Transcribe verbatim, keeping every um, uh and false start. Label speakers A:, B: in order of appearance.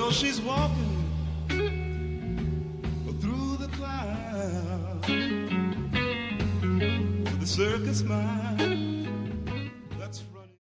A: Well, she's walking through the clouds with a circus smile.